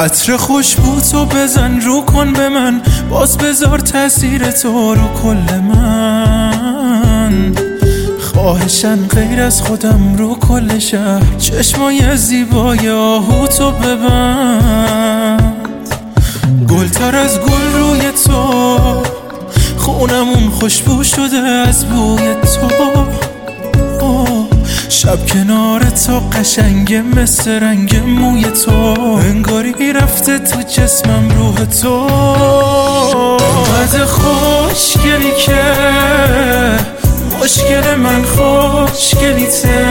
عطر خوشبو تو بزن رو کن به من، باز بذار تاثیر تو رو کل من. خواهشن غیر از خودم رو کل شهر، چشمای زیبای آهو تو ببند. گلتر از گل روی تو، خونمون خوشبو شده از بوی تو. شب کنار تو قشنگه مثل رنگ موی تو، انگاری رفته تو جسمم روح تو. انقدر خوشگلی که مشکل من خوشگلیته،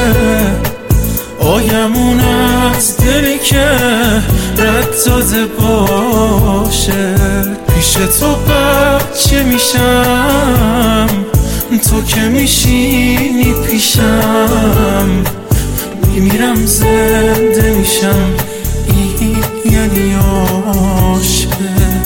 آیمون از دلی که رد داده باشه. پیش تو بچه میشم، تو که میشینی پیشم، میمیرم زنده میشم، این یعنی عاشق.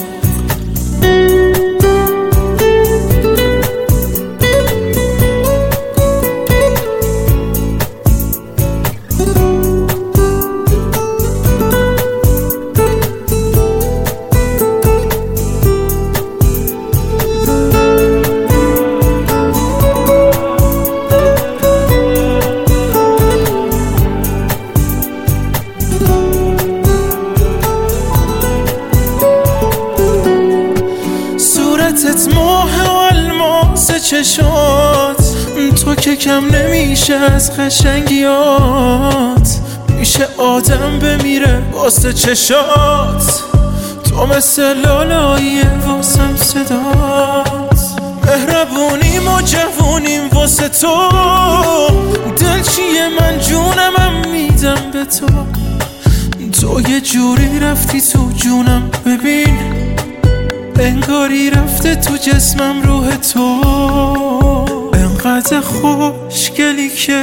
صورتت ماه و الماس چشات، تو که کم نمیشه از قشنگیات. میشه آدم بمیره واسه چشات، تو مثل لالایی واسم صدات. مهربونیم و جوونیم واسه تو، دل چیه من جونمم میدم به تو. تو یه جوری رفتی تو جونم، ببین انگاری رفته تو جسمم روح تو. انقدر خوشگلی که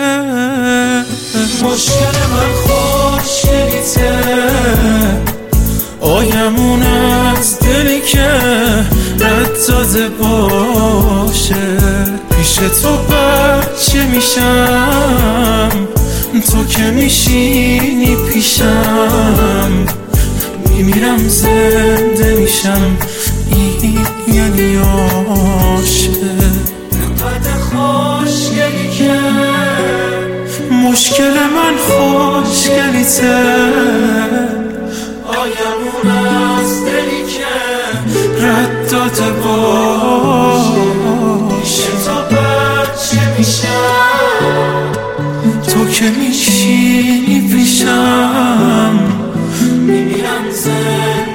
مشکل من خوشگلیته، آیمون از دلی که رد داده باشه. پیش تو بچه میشم، تو که میشینی پیشم، میمیرم زنده میشم، این یعنی عاشق. انقدر خوشگلی که مشکل من خوشگلیته، آیمون از دلی که رد داده باشه. پیش تو بچه میشم، تو که میشینی پیشم، میمیرم زنده